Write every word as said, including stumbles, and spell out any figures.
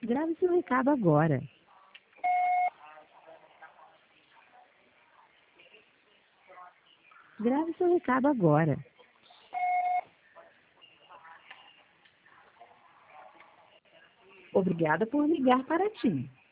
Grave seu recado agora. Grave seu recado agora. Obrigada por ligar para a TIM.